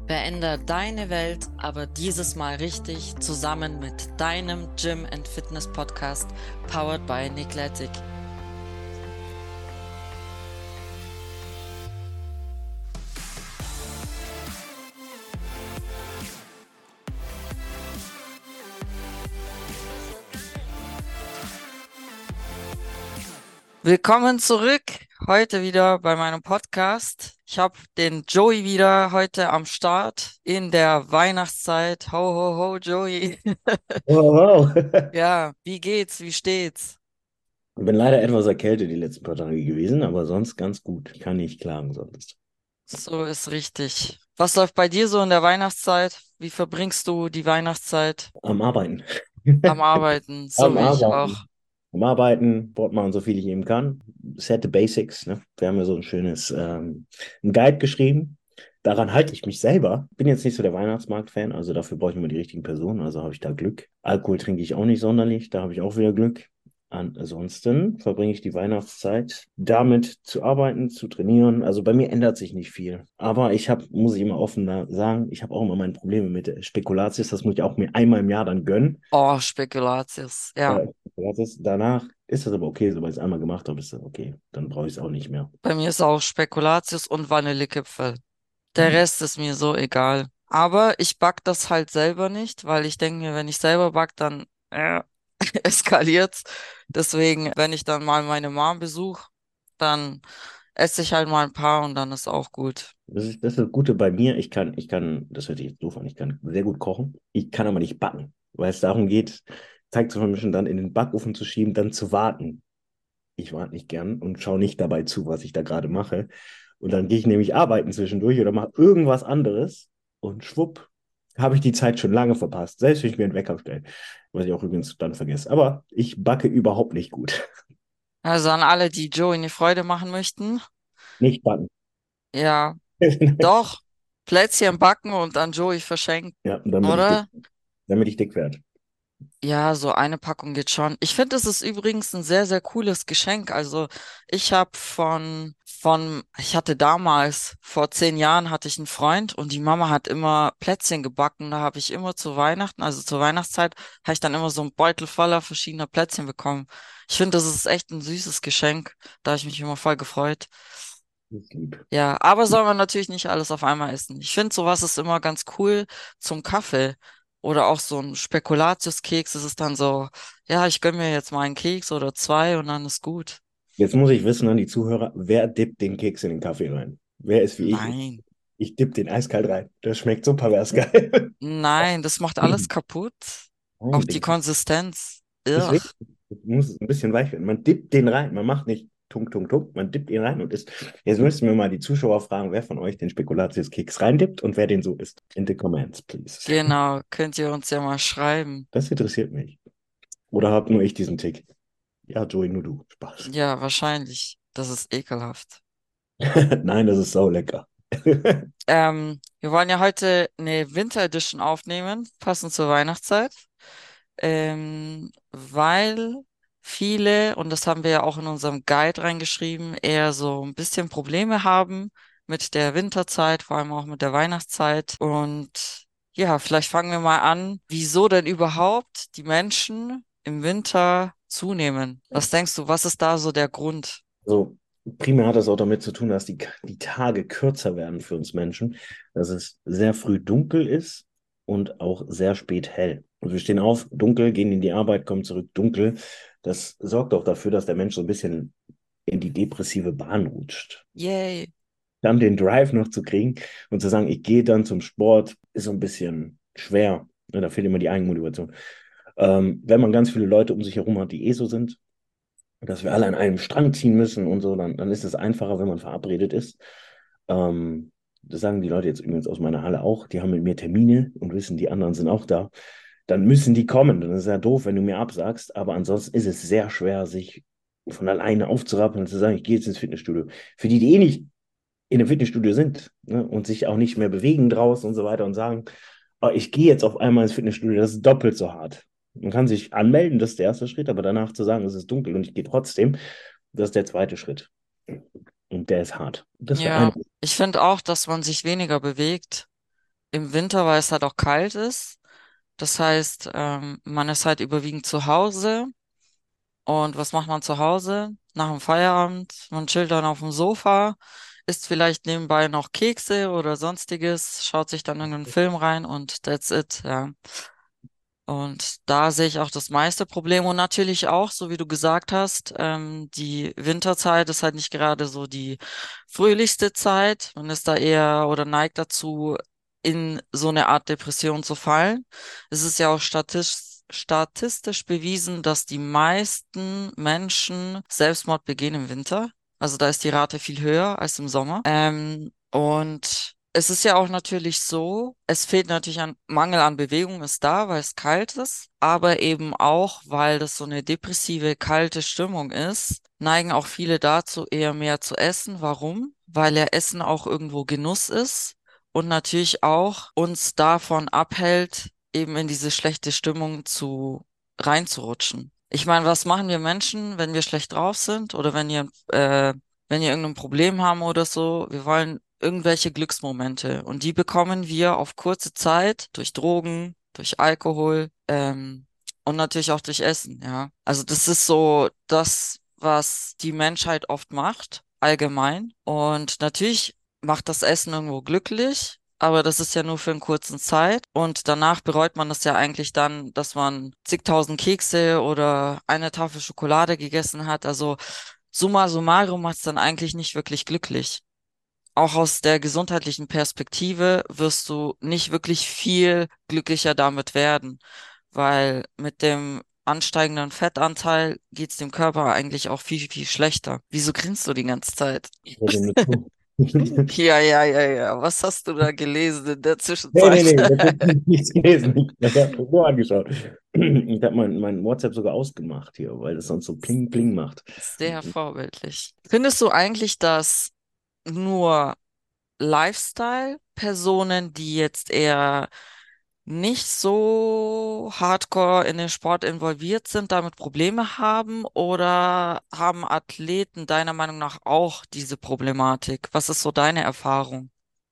Veränder deine Welt, aber dieses Mal richtig, zusammen mit deinem Gym and Fitness Podcast, powered by Nicklatic. Willkommen zurück, heute wieder bei meinem Podcast. Ich habe den Joey wieder heute am Start in der Weihnachtszeit. Ho, ho, ho, Joey. Oh, wow. Ja, wie geht's? Wie steht's? Ich bin leider etwas erkältet die letzten paar Tage gewesen, aber sonst ganz gut. Ich kann nicht klagen sonst. So ist richtig. Was läuft bei dir so in der Weihnachtszeit? Wie verbringst du die Weihnachtszeit? Am Arbeiten. Am Arbeiten, so Am wie ich auch. Arbeiten. Am Arbeiten, Sport machen, so viel ich eben kann. Set the Basics, ne? Wir haben ja so ein schönes ein Guide geschrieben. Daran halte ich mich selber. Bin jetzt nicht so der Weihnachtsmarkt-Fan, also dafür brauche ich immer die richtigen Personen, also habe ich da Glück. Alkohol trinke ich auch nicht sonderlich, da habe ich auch wieder Glück. Ansonsten verbringe ich die Weihnachtszeit damit zu arbeiten, zu trainieren. Also bei mir ändert sich nicht viel. Aber ich habe, muss ich immer offen sagen, ich habe auch immer meine Probleme mit Spekulatius. Das muss ich auch mir einmal im Jahr dann gönnen. Oh, Spekulatius. Ja, Spekulatius. Danach ist das aber okay, sobald ich es einmal gemacht habe, ist das okay. Dann brauche ich es auch nicht mehr. bei mir ist auch Spekulatius und Vanillekipferl. Der Hm. Rest ist mir so egal. Aber ich back das halt selber nicht, weil ich denke mir, wenn ich selber back, dann eskaliert's. Deswegen, wenn ich dann mal meine Mom besuche, dann esse ich halt mal ein paar und dann ist auch gut. Das ist das Gute bei mir. Das hört sich jetzt doof an, ich kann sehr gut kochen. Ich kann aber nicht backen, weil es darum geht, Teig zu vermischen, dann in den Backofen zu schieben, dann zu warten. Ich warte nicht gern und schaue nicht dabei zu, was ich da gerade mache. Und dann gehe ich nämlich arbeiten zwischendurch oder mache irgendwas anderes und schwupp, habe ich die Zeit schon lange verpasst. Selbst wenn ich mir einen Wecker stelle, was ich auch übrigens dann vergesse. Aber ich backe überhaupt nicht gut. Also an alle, die Joey eine Freude machen möchten, Nicht backen. ja, doch, Plätzchen backen und an Joey verschenken, Ja, und oder? damit ich dick werde. Ja, so eine Packung geht schon. Ich finde, es ist übrigens ein sehr, sehr cooles Geschenk. Also ich habe ich hatte damals, vor 10 Jahren hatte ich einen Freund und die Mama hat immer Plätzchen gebacken. Da habe ich immer zu Weihnachten, also zur Weihnachtszeit, habe ich dann immer so einen Beutel voller verschiedener Plätzchen bekommen. Ich finde, das ist echt ein süßes Geschenk. Da habe ich mich immer voll gefreut. Das ist lieb. Ja, aber soll man natürlich nicht alles auf einmal essen. Ich finde, sowas ist immer ganz cool zum Kaffee. Oder auch so ein Spekulatiuskeks. Es ist dann so, ja, ich gönn mir jetzt mal einen Keks oder zwei und dann ist gut. Jetzt muss ich wissen an die Zuhörer, wer dippt den Keks in den Kaffee rein? Wer ist wie ich? Nein, Ich dipp den eiskalt rein. Das schmeckt so pervers geil. nein, das macht alles kaputt. Auch Nein, die den Konsistenz. Ugh. deswegen muss es ein bisschen weich werden. Man dippt den rein. Man macht nicht tunk, tunk, tunk. Man dippt ihn rein und isst. Jetzt müssten wir mal die Zuschauer fragen, wer von euch den Spekulatius-Keks reindippt und wer den so isst. In the comments, please. Genau, könnt ihr uns ja mal schreiben. Das interessiert mich. Oder habt nur ich diesen Tick? Ja, Joey, nur du. Spaß. Ja, wahrscheinlich. Das ist ekelhaft. Nein, das ist sau lecker. Wir wollen ja heute eine Winter Edition aufnehmen, passend zur Weihnachtszeit. Weil viele, und das haben wir ja auch in unserem Guide reingeschrieben, eher so ein bisschen Probleme haben mit der Winterzeit, vor allem auch mit der Weihnachtszeit. Und ja, vielleicht fangen wir mal an, wieso denn überhaupt die Menschen im Winter zunehmen? Was denkst du, was ist da so der Grund? So, primär hat das auch damit zu tun, dass die Tage kürzer werden für uns Menschen, dass es sehr früh dunkel ist und auch sehr spät hell. Also wir stehen auf, dunkel, gehen in die Arbeit, kommen zurück, dunkel. Das sorgt auch dafür, dass der Mensch so ein bisschen in die depressive Bahn rutscht. Yay. Dann den Drive noch zu kriegen und zu sagen, ich gehe dann zum Sport, ist so ein bisschen schwer. Ja, da fehlt immer die Eigenmotivation. Wenn man ganz viele Leute um sich herum hat, die eh so sind, dass wir alle an einem Strang ziehen müssen und so, dann ist es einfacher, wenn man verabredet ist. Das sagen die Leute jetzt übrigens aus meiner Halle auch, die haben mit mir Termine und wissen, die anderen sind auch da. Dann müssen die kommen. Dann ist es ja doof, wenn du mir absagst, aber ansonsten ist es sehr schwer, sich von alleine aufzurappeln und zu sagen, ich gehe jetzt ins Fitnessstudio. Für die, die eh nicht in einem Fitnessstudio sind, ne, und sich auch nicht mehr bewegen draußen und so weiter und sagen, oh, ich gehe jetzt auf einmal ins Fitnessstudio, das ist doppelt so hart. Man kann sich anmelden, das ist der erste Schritt, aber danach zu sagen, es ist dunkel und ich gehe trotzdem, das ist der zweite Schritt. Und der ist hart. Das wäre Ja, eine. ich finde auch, dass man sich weniger bewegt. im Winter, weil es halt auch kalt ist. Das heißt, man ist halt überwiegend zu Hause. Und was macht man zu Hause? Nach dem Feierabend, man chillt dann auf dem Sofa, isst vielleicht nebenbei noch Kekse oder sonstiges, schaut sich dann irgendeinen Film rein und that's it, ja. Und da sehe ich auch das meiste Problem und natürlich auch, so wie du gesagt hast, die Winterzeit ist halt nicht gerade so die fröhlichste Zeit. Man ist da eher oder neigt dazu, in so eine Art Depression zu fallen. Es ist ja auch statistisch bewiesen, dass die meisten Menschen Selbstmord begehen im Winter. Also da ist die Rate viel höher als im Sommer. Und es ist ja auch natürlich so, es fehlt natürlich an Mangel an Bewegung ist da, weil es kalt ist, aber eben auch, weil das so eine depressive, kalte Stimmung ist, neigen auch viele dazu, eher mehr zu essen. Warum? Weil ja Essen auch irgendwo Genuss ist und natürlich auch uns davon abhält, eben in diese schlechte Stimmung reinzurutschen. Ich meine, was machen wir Menschen, wenn wir schlecht drauf sind oder wenn wir irgendein Problem haben oder so? Wir wollen irgendwelche Glücksmomente und die bekommen wir auf kurze Zeit durch Drogen, durch Alkohol, und natürlich auch durch Essen, ja. Also das ist so das, was die Menschheit oft macht, allgemein. Und natürlich macht das Essen irgendwo glücklich, aber das ist ja nur für einen kurzen Zeit. Und danach bereut man das ja eigentlich dann, dass man zigtausend Kekse oder eine Tafel Schokolade gegessen hat. Also summa summarum macht es dann eigentlich nicht wirklich glücklich. Auch aus der gesundheitlichen Perspektive wirst du nicht wirklich viel glücklicher damit werden, weil mit dem ansteigenden Fettanteil geht es dem Körper eigentlich auch viel, viel schlechter. Wieso grinst du die ganze Zeit? Ich höre dem nur zu. Ja, ja, ja, ja. Was hast du da gelesen in der Nee, nee, Zwischenzeit? nee, ich habe nichts gelesen. Ich habe nur angeschaut. Ich habe mein WhatsApp sogar ausgemacht hier, weil es sonst so Pling, Pling macht. Sehr vorbildlich. Findest du eigentlich, dass nur Lifestyle-Personen, die jetzt eher nicht so hardcore in den Sport involviert sind, damit Probleme haben oder haben Athleten deiner Meinung nach auch diese Problematik? Was ist so deine Erfahrung?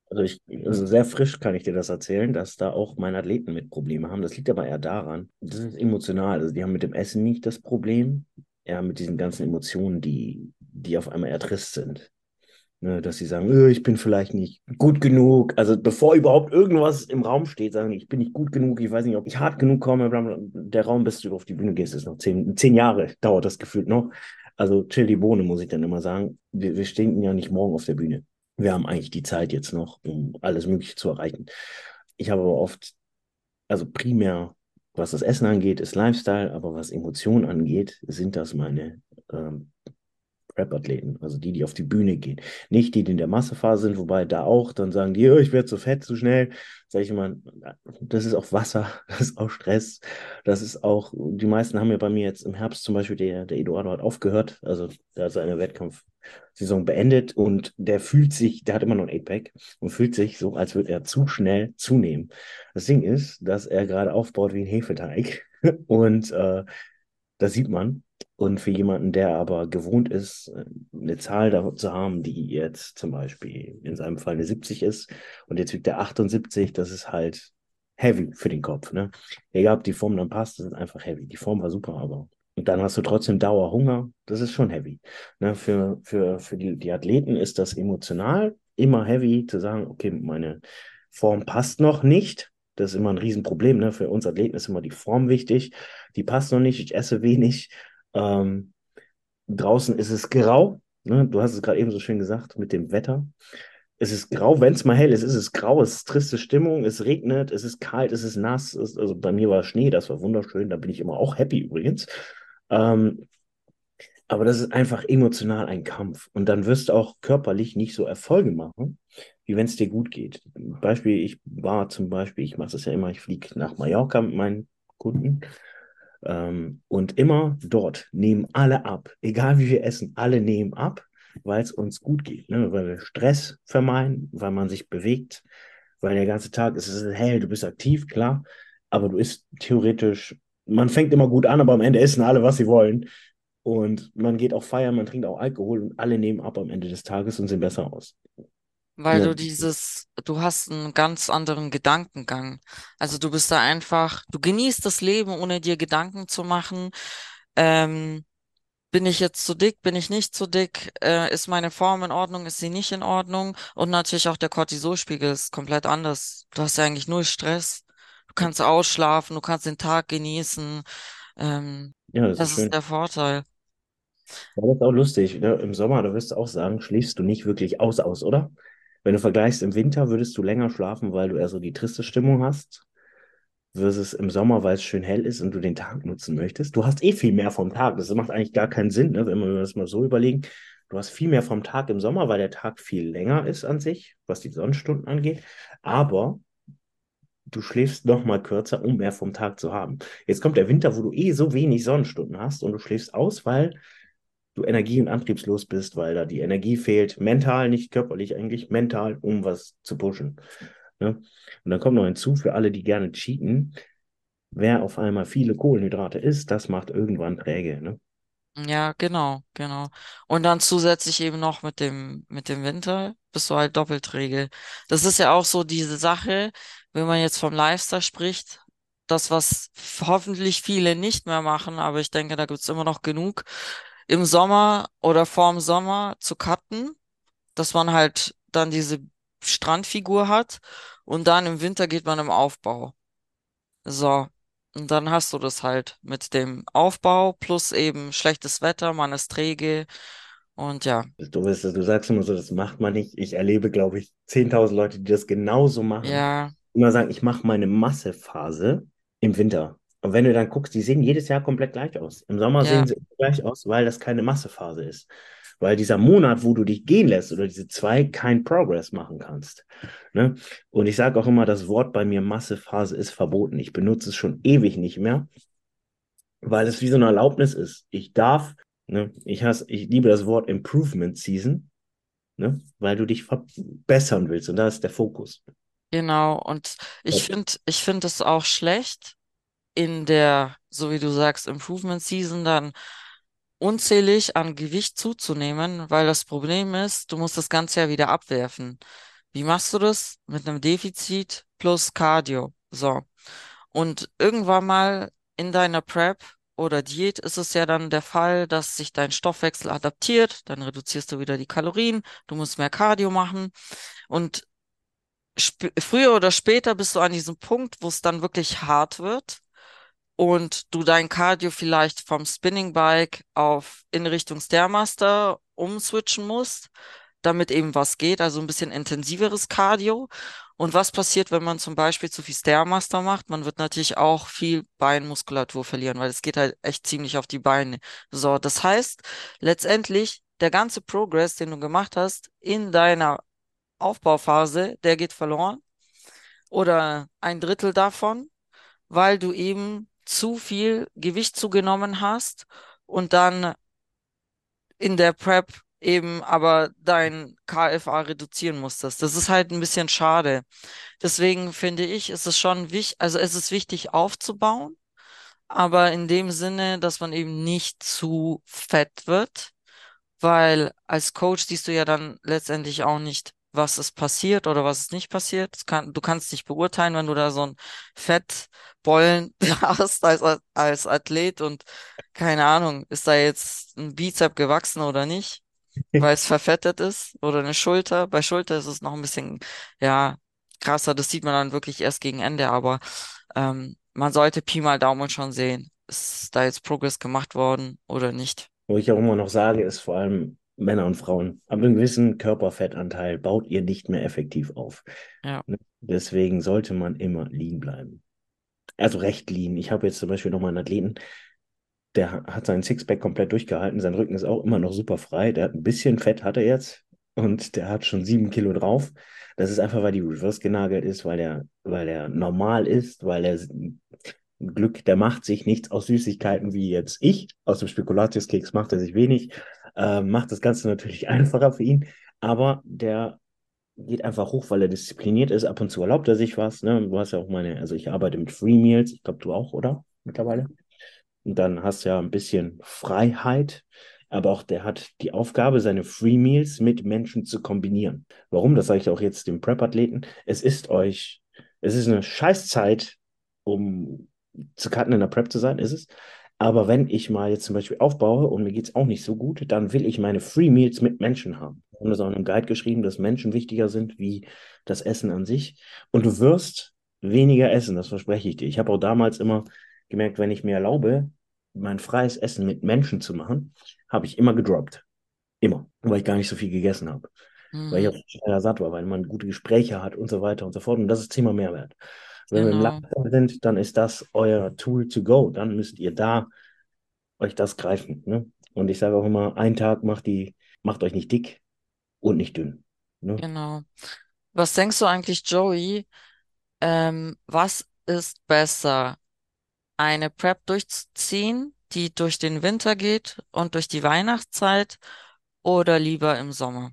Also sehr frisch kann ich dir das erzählen, dass da auch meine Athleten mit Probleme haben. Das liegt aber eher daran, das ist emotional. Also die haben mit dem Essen nicht das Problem, eher mit diesen ganzen Emotionen, die auf einmal eher trist sind. Ne, dass sie sagen, ich bin vielleicht nicht gut genug. Also bevor überhaupt irgendwas im Raum steht, sagen, die, ich bin nicht gut genug, ich weiß nicht, ob ich hart genug komme. Bla bla. Der Raum, bis du auf die Bühne gehst, ist noch 10 Jahre, dauert das gefühlt noch. Also chill die Bohne, muss ich dann immer sagen. Wir stehen ja nicht morgen auf der Bühne. Wir haben eigentlich die Zeit jetzt noch, um alles Mögliche zu erreichen. Ich habe aber oft, also primär, was das Essen angeht, ist Lifestyle, aber was Emotionen angeht, sind das meine ähm, Prep-Athleten, also die, die auf die Bühne gehen. Nicht die, die in der Massephase sind, wobei da auch dann sagen die, ich werde zu fett, zu schnell. Sag ich immer, das ist auch Wasser, das ist auch Stress, das ist auch, die meisten haben ja bei mir jetzt im Herbst zum Beispiel, der Eduardo hat aufgehört, also der hat seine Wettkampfsaison beendet und der fühlt sich, der hat immer noch ein 8-Pack und fühlt sich so, als würde er zu schnell zunehmen. Das Ding ist, dass er gerade aufbaut wie ein Hefeteig und das sieht man. Und für jemanden, der aber gewohnt ist, eine Zahl da zu haben, die jetzt zum Beispiel in seinem Fall eine 70 ist und jetzt wiegt er 78, das ist halt heavy für den Kopf. Ne? Egal, ob die Form dann passt, das ist einfach heavy. Die Form war super, aber. Und dann hast du trotzdem Dauerhunger, das ist schon heavy. Ne? Für die Athleten ist das emotional immer heavy, zu sagen, okay, meine Form passt noch nicht. Das ist immer ein Riesenproblem. Ne? Für uns Athleten ist immer die Form wichtig. Die passt noch nicht, ich esse wenig. Ähm, Draußen ist es grau. Ne? Du hast es gerade eben so schön gesagt mit dem Wetter. Es ist grau, wenn es mal hell ist, ist es grau, es ist triste Stimmung, es regnet, es ist kalt, es ist nass. Also bei mir war Schnee, das war wunderschön, da bin ich immer auch happy übrigens. Ähm, aber das ist einfach emotional ein Kampf. Und dann wirst du auch körperlich nicht so Erfolge machen, wie wenn es dir gut geht. Beispiel, ich war zum Beispiel, ich mache das ja immer, ich fliege nach Mallorca mit meinen Kunden. Und immer dort nehmen alle ab. Egal wie wir essen, alle nehmen ab, weil es uns gut geht. Ne? Weil wir Stress vermeiden, weil man sich bewegt, weil der ganze Tag ist es hell, du bist aktiv, klar, aber du isst theoretisch, man fängt immer gut an, aber am Ende essen alle, was sie wollen. Und man geht auch feiern, man trinkt auch Alkohol und alle nehmen ab am Ende des Tages und sehen besser aus. weil Ja, du hast einen ganz anderen Gedankengang. Also du bist da einfach, du genießt das Leben, ohne dir Gedanken zu machen. Ähm, Bin ich jetzt zu dick? Bin ich nicht zu dick? Ist meine Form in Ordnung? Ist sie nicht in Ordnung? Und natürlich auch der Cortisolspiegel ist komplett anders. Du hast ja eigentlich null Stress. Du kannst ausschlafen, du kannst den Tag genießen. Ähm, ja, das ist Das ist schön. der Vorteil. Ja, das ist auch lustig. Ne? Im Sommer, da wirst du auch sagen, schläfst du nicht wirklich aus, oder? Wenn du vergleichst, im Winter würdest du länger schlafen, weil du eher so die triste Stimmung hast, versus im Sommer, weil es schön hell ist und du den Tag nutzen möchtest. Du hast eh viel mehr vom Tag. Das macht eigentlich gar keinen Sinn, ne? Wenn wir das mal so überlegen. Du hast viel mehr vom Tag im Sommer, weil der Tag viel länger ist an sich, was die Sonnenstunden angeht. Aber du schläfst noch mal kürzer, um mehr vom Tag zu haben. Jetzt kommt der Winter, wo du eh so wenig Sonnenstunden hast und du schläfst aus, weil du energie- und antriebslos bist, weil da die Energie fehlt, mental, nicht körperlich eigentlich, mental, um was zu pushen. Ne? Und dann kommt noch hinzu, für alle, die gerne cheaten, wer auf einmal viele Kohlenhydrate isst, das macht irgendwann träge. Ne? Ja, genau, genau. Und dann zusätzlich eben noch mit dem Winter bist du halt doppelträge. Das ist ja auch so diese Sache, wenn man jetzt vom Lifestyle spricht, das, was hoffentlich viele nicht mehr machen, aber ich denke, da gibt's immer noch genug, im Sommer oder vorm Sommer zu cutten, dass man halt dann diese Strandfigur hat und dann im Winter geht man im Aufbau. So, und dann hast du das halt mit dem Aufbau plus eben schlechtes Wetter, man ist träge und ja, Du sagst immer so, das macht man nicht. Ich erlebe, glaube ich, 10.000 Leute, die das genauso machen. ja, Immer sagen, ich mache meine Massephase im Winter. Und wenn du dann guckst, die sehen jedes Jahr komplett gleich aus. Im Sommer ja, sehen sie gleich aus, weil das keine Massephase ist. Weil dieser Monat, wo du dich gehen lässt oder diese zwei, kein Progress machen kannst. Ne? Und ich sage auch immer, das Wort bei mir Massephase ist verboten. Ich benutze es schon ewig nicht mehr, weil es wie so eine Erlaubnis ist. Ich darf, ne? Ich liebe das Wort Improvement Season, ne? Weil du dich verbessern willst und da ist der Fokus. genau. Und ich finde es auch schlecht in der, so wie du sagst, Improvement Season dann unzählig an Gewicht zuzunehmen, weil das Problem ist, du musst das Ganze ja wieder abwerfen. Wie machst du das? Mit einem Defizit plus Cardio. So. Und irgendwann mal in deiner Prep oder Diät ist es ja dann der Fall, dass sich dein Stoffwechsel adaptiert, dann reduzierst du wieder die Kalorien, du musst mehr Cardio machen und früher oder später bist du an diesem Punkt, wo es dann wirklich hart wird und du dein Cardio vielleicht vom Spinning Bike auf in Richtung Stairmaster umswitchen musst, damit eben was geht, also ein bisschen intensiveres Cardio. Und was passiert, wenn man zum Beispiel zu viel Stairmaster macht? Man wird natürlich auch viel Beinmuskulatur verlieren, weil es geht halt echt ziemlich auf die Beine. So, das heißt, letztendlich der ganze Progress, den du gemacht hast in deiner Aufbauphase, der geht verloren oder ein Drittel davon, weil du eben zu viel Gewicht zugenommen hast und dann in der Prep eben aber dein KFA reduzieren musstest. Das ist halt ein bisschen schade. Deswegen finde ich, ist es schon wichtig, also es ist wichtig aufzubauen, aber in dem Sinne, dass man eben nicht zu fett wird, weil als Coach siehst du ja dann letztendlich auch nicht, was ist passiert oder was ist nicht passiert. Du kannst nicht beurteilen, wenn du da so ein Fettbollen hast als Athlet und keine Ahnung, ist da jetzt ein Bizep gewachsen oder nicht, weil es verfettet ist oder eine Schulter. Bei Schulter ist es noch ein bisschen, ja, krasser. Das sieht man dann wirklich erst gegen Ende, aber man sollte Pi mal Daumen schon sehen. Ist da jetzt Progress gemacht worden oder nicht? Wo ich auch immer noch sage, ist vor allem Männer und Frauen. Ab einem gewissen Körperfettanteil baut ihr nicht mehr effektiv auf. Ja. Ne? Deswegen sollte man immer lean bleiben. Also recht lean. Ich habe jetzt zum Beispiel nochmal einen Athleten, der hat seinen Sixpack komplett durchgehalten. Sein Rücken ist auch immer noch super frei. Der hat ein bisschen Fett, hat er jetzt. Und der hat schon 7 Kilo drauf. Das ist einfach, weil die Reverse genagelt ist, weil er normal ist, weil er Glück, der macht sich nichts aus Süßigkeiten wie jetzt ich. Aus dem Spekulatiuskeks macht er sich wenig. Macht das Ganze natürlich einfacher für ihn. Aber der geht einfach hoch, weil er diszipliniert ist. Ab und zu erlaubt er sich was. Ne? Du hast ja auch also ich arbeite mit Free Meals. Ich glaube, du auch, oder? Mittlerweile. Und dann hast du ja ein bisschen Freiheit. aber auch der hat die Aufgabe, seine Free Meals mit Menschen zu kombinieren. Warum? Das sage ich auch jetzt dem Prep-Athleten. Es ist eine Scheißzeit, um zu cutten in der Prep zu sein, ist es. Aber wenn ich mal jetzt zum Beispiel aufbaue und mir geht es auch nicht so gut, dann will ich meine Free Meals mit Menschen haben. Wir haben das auch in einem Guide geschrieben, dass Menschen wichtiger sind wie das Essen an sich. Und du wirst weniger essen, das verspreche ich dir. Ich habe auch damals immer gemerkt, wenn ich mir erlaube, mein freies Essen mit Menschen zu machen, habe ich immer gedroppt. Immer. Weil ich gar nicht so viel gegessen habe. Weil ich Mhm, auch schneller satt war, weil man gute Gespräche hat und so weiter und so fort. Und das ist Thema Mehrwert. Wenn wir im genau, Lager sind, dann ist das euer Tool to go. Dann müsst ihr da euch das greifen. Ne? Und ich sage auch immer, ein Tag macht euch nicht dick und nicht dünn. Ne? genau. Was denkst du eigentlich, Joey? Was ist besser? Eine Prep durchzuziehen, die durch den Winter geht und durch die Weihnachtszeit oder lieber im Sommer?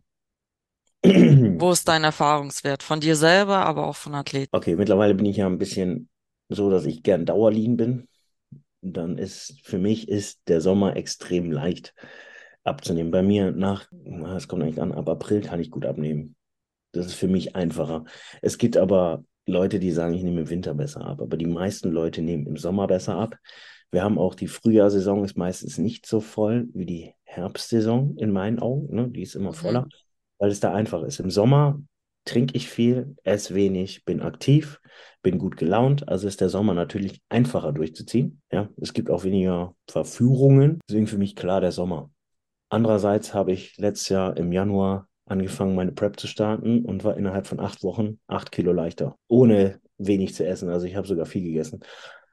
Wo ist dein Erfahrungswert? Von dir selber, aber auch von Athleten? Okay, mittlerweile bin ich ja ein bisschen so, dass ich gern Dauerlean bin. Dann ist für mich ist der Sommer extrem leicht abzunehmen. Bei mir es kommt eigentlich an, ab April kann ich gut abnehmen. Das ist für mich einfacher. Es gibt aber Leute, die sagen, ich nehme im Winter besser ab, aber die meisten Leute nehmen im Sommer besser ab. Wir haben auch die Frühjahrsaison ist meistens nicht so voll wie die Herbstsaison in meinen Augen, ne? Die ist immer Mhm, voller, weil es da einfach ist. Im Sommer trinke ich viel, esse wenig, bin aktiv, bin gut gelaunt, also ist der Sommer natürlich einfacher durchzuziehen. Ja, es gibt auch weniger Verführungen, deswegen für mich klar der Sommer. Andererseits habe ich letztes Jahr im Januar angefangen, meine Prep zu starten und war innerhalb von 8 Wochen 8 Kilo leichter, ohne wenig zu essen. Also ich habe sogar viel gegessen.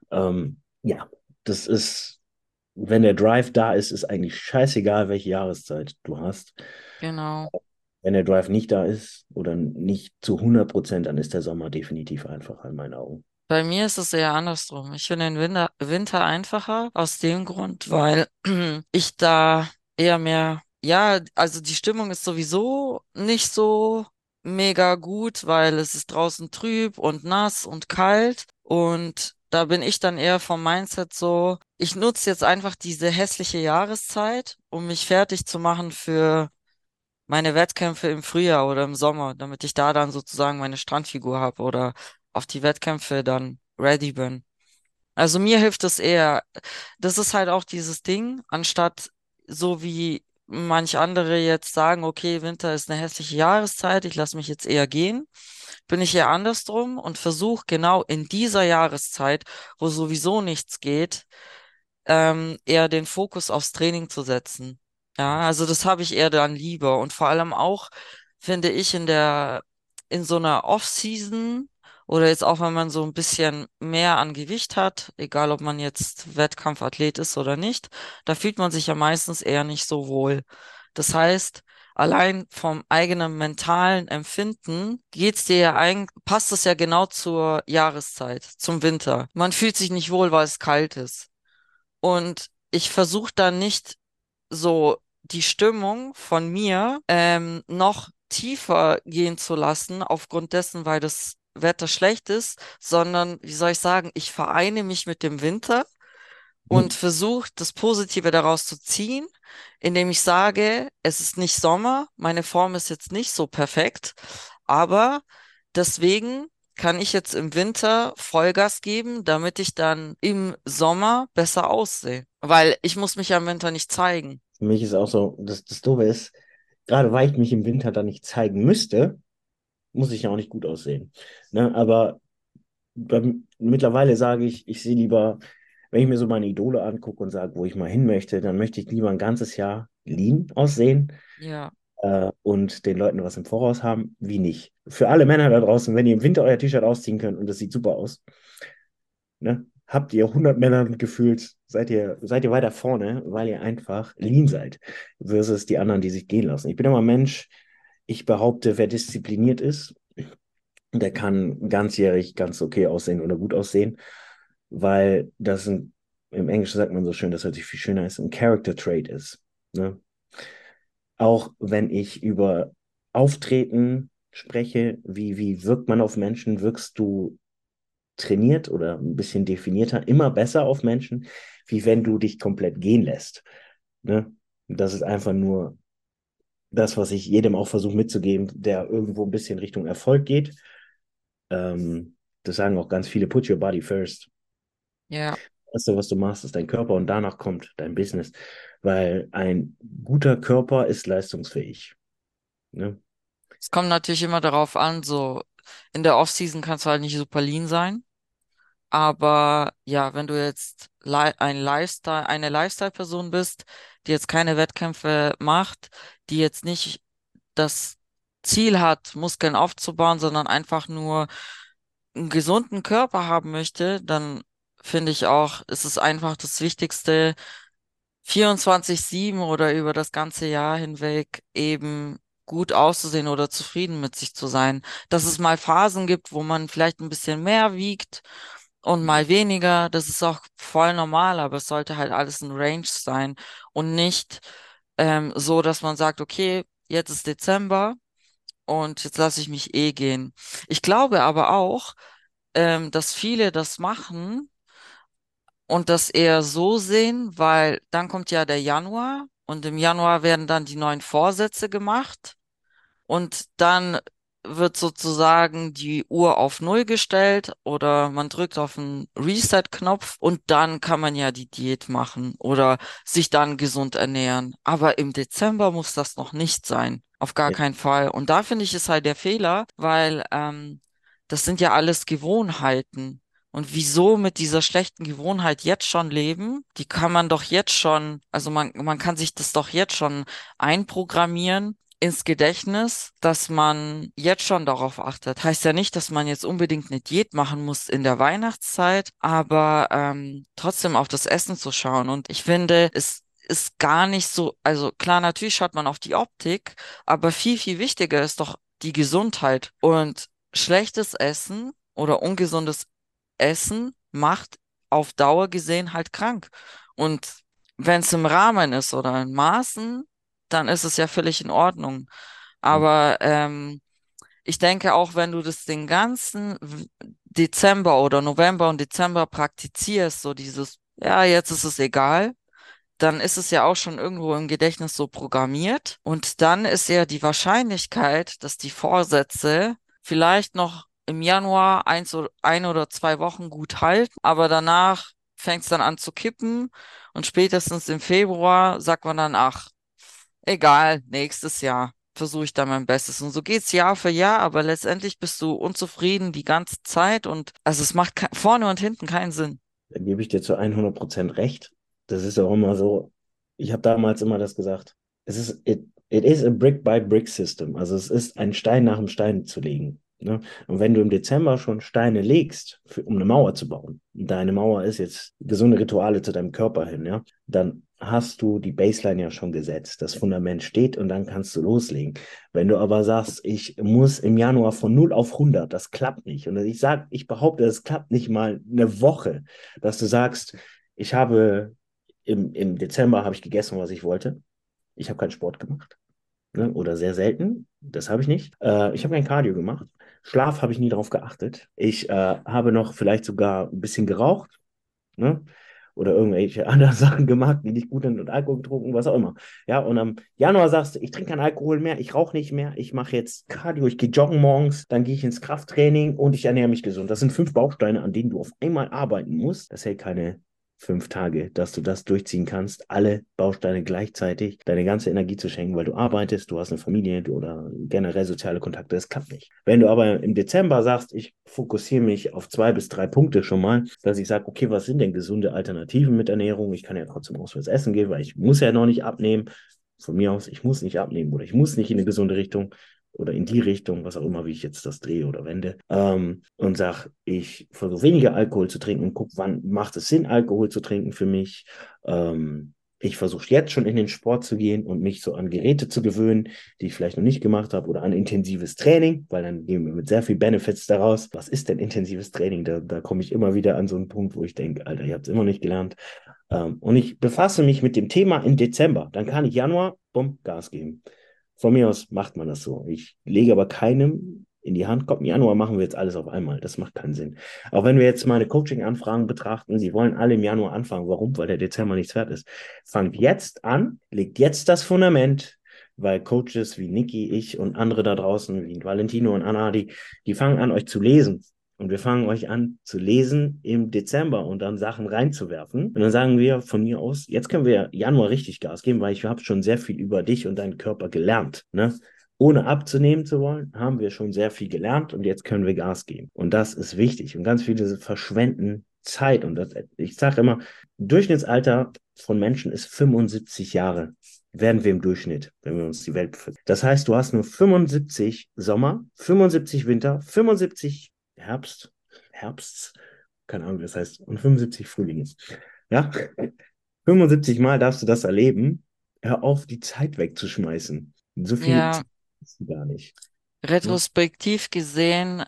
Ja, das ist, wenn der Drive da ist, ist eigentlich scheißegal, welche Jahreszeit du hast. genau. Wenn der Drive nicht da ist oder nicht zu 100%, dann ist der Sommer definitiv einfacher in meinen Augen. Bei mir ist es eher andersrum. Ich finde den Winter einfacher aus dem Grund, weil ich da eher mehr, ja, also die Stimmung ist sowieso nicht so mega gut, weil es ist draußen trüb und nass und kalt. Und da bin ich dann eher vom Mindset so, ich nutze jetzt einfach diese hässliche Jahreszeit, um mich fertig zu machen für meine Wettkämpfe im Frühjahr oder im Sommer, damit ich da dann sozusagen meine Strandfigur habe oder auf die Wettkämpfe dann ready bin. Also mir hilft es eher. Das ist halt auch dieses Ding, anstatt so wie manch andere jetzt sagen, okay, Winter ist eine hässliche Jahreszeit, ich lasse mich jetzt eher gehen, bin ich eher andersrum und versuche genau in dieser Jahreszeit, wo sowieso nichts geht, eher den Fokus aufs Training zu setzen. Ja, also das habe ich eher dann lieber. Und vor allem auch, finde ich, in so einer Off-Season oder jetzt auch, wenn man so ein bisschen mehr an Gewicht hat, egal ob man jetzt Wettkampfathlet ist oder nicht, da fühlt man sich ja meistens eher nicht so wohl. Das heißt, allein vom eigenen mentalen Empfinden geht's dir ja eigentlich, passt es ja genau zur Jahreszeit, zum Winter. Man fühlt sich nicht wohl, weil es kalt ist. Und ich versuche dann nicht so die Stimmung von mir noch tiefer gehen zu lassen, aufgrund dessen, weil das Wetter schlecht ist, sondern, wie soll ich sagen, ich vereine mich mit dem Winter und versuche das Positive daraus zu ziehen, indem ich sage, es ist nicht Sommer, meine Form ist jetzt nicht so perfekt, aber deswegen kann ich jetzt im Winter Vollgas geben, damit ich dann im Sommer besser aussehe. Weil ich muss mich ja im Winter nicht zeigen. Für mich ist auch so, das Doofe ist, gerade weil ich mich im Winter dann nicht zeigen müsste, muss ich ja auch nicht gut aussehen. Ne? Aber mittlerweile sage ich, ich sehe lieber, wenn ich mir so meine Idole angucke und sage, wo ich mal hin möchte, dann möchte ich lieber ein ganzes Jahr lean aussehen Ja, und den Leuten was im Voraus haben, wie nicht. Für alle Männer da draußen, wenn ihr im Winter euer T-Shirt ausziehen könnt und das sieht super aus, ne? Habt ihr 100 Männer gefühlt, seid ihr weiter vorne, weil ihr einfach lean seid, versus die anderen, die sich gehen lassen. Ich bin immer ein Mensch, ich behaupte, wer diszipliniert ist, der kann ganzjährig ganz okay aussehen oder gut aussehen, weil im Englischen sagt man so schön, das hört sich viel schöner ist, ein Character Trait ist. Ne? Auch wenn ich über Auftreten spreche, wie wirkt man auf Menschen, wirkst du trainiert oder ein bisschen definierter immer besser auf Menschen, wie wenn du dich komplett gehen lässt. Ne? Das ist einfach nur das, was ich jedem auch versuche mitzugeben, der irgendwo ein bisschen Richtung Erfolg geht. Das sagen auch ganz viele, put your body first. Ja. Das Erste, was du machst, ist dein Körper und danach kommt dein Business. Weil ein guter Körper ist leistungsfähig. Ne? Es kommt natürlich immer darauf an, so in der Offseason kannst du halt nicht super lean sein. Aber ja, wenn du jetzt eine Lifestyle-Person bist, die jetzt keine Wettkämpfe macht, die jetzt nicht das Ziel hat, Muskeln aufzubauen, sondern einfach nur einen gesunden Körper haben möchte, dann finde ich auch, ist es einfach das Wichtigste, 24/7 oder über das ganze Jahr hinweg eben gut auszusehen oder zufrieden mit sich zu sein. Dass es mal Phasen gibt, wo man vielleicht ein bisschen mehr wiegt und mal weniger, das ist auch voll normal, aber es sollte halt alles ein Range sein und nicht so, dass man sagt, okay, jetzt ist Dezember und jetzt lasse ich mich eh gehen. Ich glaube aber auch, dass viele das machen und das eher so sehen, weil dann kommt ja der Januar und im Januar werden dann die neuen Vorsätze gemacht und dann wird sozusagen die Uhr auf Null gestellt oder man drückt auf den Reset-Knopf und dann kann man ja die Diät machen oder sich dann gesund ernähren. Aber im Dezember muss das noch nicht sein. Auf gar Ja, keinen Fall. Und da finde ich es halt der Fehler, weil das sind ja alles Gewohnheiten. Und wieso mit dieser schlechten Gewohnheit jetzt schon leben? Die kann man doch jetzt schon, also man kann sich das doch jetzt schon einprogrammieren ins Gedächtnis, dass man jetzt schon darauf achtet. Heißt ja nicht, dass man jetzt unbedingt eine Diät machen muss in der Weihnachtszeit, aber trotzdem auf das Essen zu schauen. Und ich finde, es ist gar nicht so, also klar, natürlich schaut man auf die Optik, aber viel, viel wichtiger ist doch die Gesundheit. Und schlechtes Essen oder ungesundes Essen macht auf Dauer gesehen halt krank. Und wenn es im Rahmen ist oder in Maßen, dann ist es ja völlig in Ordnung. Aber ich denke auch, wenn du das den ganzen Dezember oder November und Dezember praktizierst, so dieses, ja, jetzt ist es egal, dann ist es ja auch schon irgendwo im Gedächtnis so programmiert. Und dann ist ja die Wahrscheinlichkeit, dass die Vorsätze vielleicht noch im Januar ein oder 2 Wochen gut halten, aber danach fängt es dann an zu kippen und spätestens im Februar sagt man dann, ach, egal, nächstes Jahr versuche ich dann mein Bestes. Und so geht's Jahr für Jahr, aber letztendlich bist du unzufrieden die ganze Zeit und also es macht vorne und hinten keinen Sinn. da gebe ich dir zu 100% recht. Das ist auch immer so. Ich habe damals immer das gesagt. It is a brick by brick system. Also es ist ein Stein nach dem Stein zu legen. Ne? Und wenn du im Dezember schon Steine legst, um eine Mauer zu bauen, und deine Mauer ist jetzt gesunde Rituale zu deinem Körper hin, ja, dann hast du die Baseline ja schon gesetzt. Das Fundament steht und dann kannst du loslegen. Wenn du aber sagst, ich muss im Januar von 0 auf 100, das klappt nicht. Und ich behaupte, das klappt nicht mal eine Woche, dass du sagst, ich habe im Dezember habe ich gegessen, was ich wollte. Ich habe keinen Sport gemacht, ne? Oder sehr selten. Das habe ich nicht. Ich habe kein Cardio gemacht. Schlaf habe ich nie darauf geachtet. Ich habe noch vielleicht sogar ein bisschen geraucht, ne? Oder irgendwelche anderen Sachen gemacht, die nicht gut sind und Alkohol getrunken, was auch immer. Ja, und am Januar sagst du, ich trinke keinen Alkohol mehr, ich rauche nicht mehr, ich mache jetzt Cardio, ich gehe joggen morgens, dann gehe ich ins Krafttraining und ich ernähre mich gesund. Das sind 5 Bausteine, an denen du auf einmal arbeiten musst. Das hält keine 5 Tage, dass du das durchziehen kannst, alle Bausteine gleichzeitig, deine ganze Energie zu schenken, weil du arbeitest, du hast eine Familie oder generell soziale Kontakte, das klappt nicht. Wenn du aber im Dezember sagst, ich fokussiere mich auf 2 bis 3 Punkte schon mal, dass ich sage, okay, was sind denn gesunde Alternativen mit Ernährung? Ich kann ja trotzdem auswärts essen gehen, weil ich muss ja noch nicht abnehmen. Von mir aus, ich muss nicht abnehmen oder ich muss nicht in eine gesunde Richtung oder in die Richtung, was auch immer, wie ich jetzt das drehe oder wende, und sage, ich versuche weniger Alkohol zu trinken und gucke, wann macht es Sinn, Alkohol zu trinken für mich. Ich versuche jetzt schon in den Sport zu gehen und mich so an Geräte zu gewöhnen, die ich vielleicht noch nicht gemacht habe, oder an intensives Training, weil dann gehen wir mit sehr viel Benefits daraus. Was ist denn intensives Training? Da komme ich immer wieder an so einen Punkt, wo ich denke, Alter, ihr habt es immer nicht gelernt. Und ich befasse mich mit dem Thema im Dezember. Dann kann ich Januar, bumm, Gas geben. Von mir aus macht man das so. Ich lege aber keinem in die Hand kommt. Im Januar machen wir jetzt alles auf einmal. Das macht keinen Sinn. Auch wenn wir jetzt meine Coaching-Anfragen betrachten, die wollen alle im Januar anfangen. Warum? Weil der Dezember nichts wert ist. Fangt jetzt an, legt jetzt das Fundament, weil Coaches wie Niki, ich und andere da draußen, wie Valentino und Anna, die fangen an, euch zu lesen. Und wir fangen euch an zu lesen im Dezember und dann Sachen reinzuwerfen. Und dann sagen wir von mir aus, jetzt können wir Januar richtig Gas geben, weil ich habe schon sehr viel über dich und deinen Körper gelernt. Ne? Ohne abzunehmen zu wollen, haben wir schon sehr viel gelernt und jetzt können wir Gas geben. Und das ist wichtig. Und ganz viele verschwenden Zeit. Und das, ich sage immer, Durchschnittsalter von Menschen ist 75 Jahre. Werden wir im Durchschnitt, wenn wir uns die Welt befinden. Das heißt, du hast nur 75 Sommer, 75 Winter, 75 Herbsts, keine Ahnung, wie das heißt, und 75 Frühlinge. Ja, 75 Mal darfst du das erleben. Hör auf, die Zeit wegzuschmeißen. So viel Ja, Zeit hast du gar nicht. Ne? retrospektiv gesehen,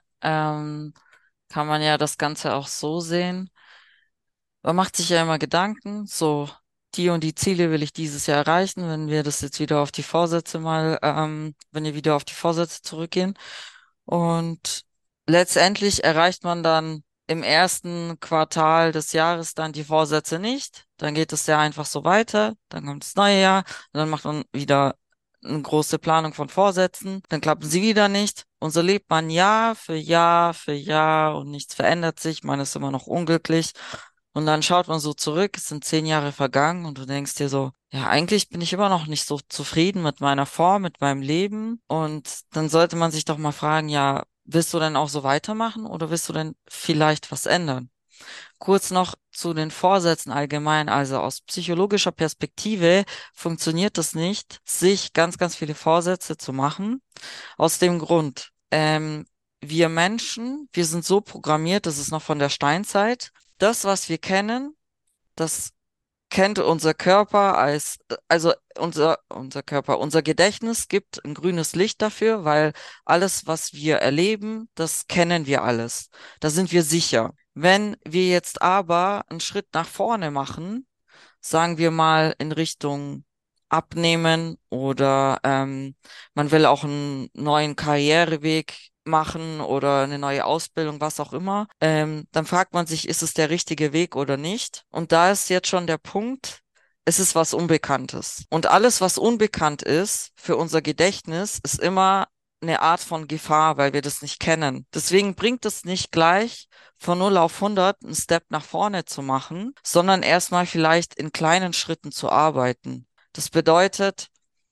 kann man ja das Ganze auch so sehen. Man macht sich ja immer Gedanken, so die und die Ziele will ich dieses Jahr erreichen, wenn wir das jetzt wieder auf die Vorsätze mal, wenn wir wieder auf die Vorsätze zurückgehen. Und letztendlich erreicht man dann im ersten Quartal des Jahres dann die Vorsätze nicht. Dann geht das Jahr einfach so weiter. Dann kommt das neue Jahr und dann macht man wieder eine große Planung von Vorsätzen. Dann klappen sie wieder nicht. Und so lebt man Jahr für Jahr für Jahr und nichts verändert sich. Man ist immer noch unglücklich. Und dann schaut man so zurück, es sind 10 Jahre vergangen und du denkst dir so, ja, eigentlich bin ich immer noch nicht so zufrieden mit meiner Form, mit meinem Leben. Und dann sollte man sich doch mal fragen, ja, willst du denn auch so weitermachen oder willst du denn vielleicht was ändern? Kurz noch zu den Vorsätzen allgemein. Also aus psychologischer Perspektive funktioniert es nicht, sich ganz, ganz viele Vorsätze zu machen. Aus dem Grund, wir Menschen, wir sind so programmiert, das ist noch von der Steinzeit. Das, was wir kennen, das kennt unser Körper also unser Körper, unser Gedächtnis gibt ein grünes Licht dafür, weil alles, was wir erleben, das kennen wir alles. Da sind wir sicher. Wenn wir jetzt aber einen Schritt nach vorne machen, sagen wir mal in Richtung Abnehmen oder man will auch einen neuen Karriereweg machen oder eine neue Ausbildung, was auch immer, dann fragt man sich, ist es der richtige Weg oder nicht? Und da ist jetzt schon der Punkt, es ist was Unbekanntes. Und alles, was unbekannt ist für unser Gedächtnis, ist immer eine Art von Gefahr, weil wir das nicht kennen. Deswegen bringt es nicht gleich, von 0 auf 100 einen Step nach vorne zu machen, sondern erstmal vielleicht in kleinen Schritten zu arbeiten. Das bedeutet,